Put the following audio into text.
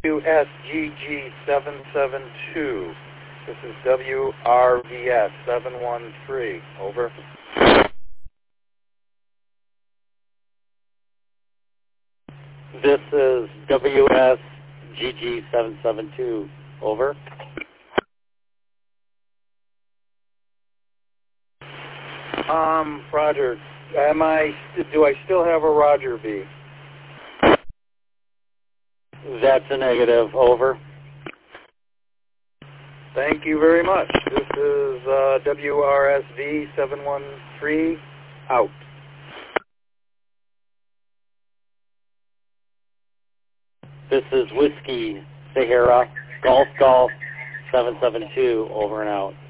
WSGG772. This is WRVS 713. Over. This is WSGG772. Over. Roger. Do I still have a Roger B? That's a negative. Over. Thank you very much. This is WRSV 713 out. This is Whiskey Sahara Golf 772. Over and out.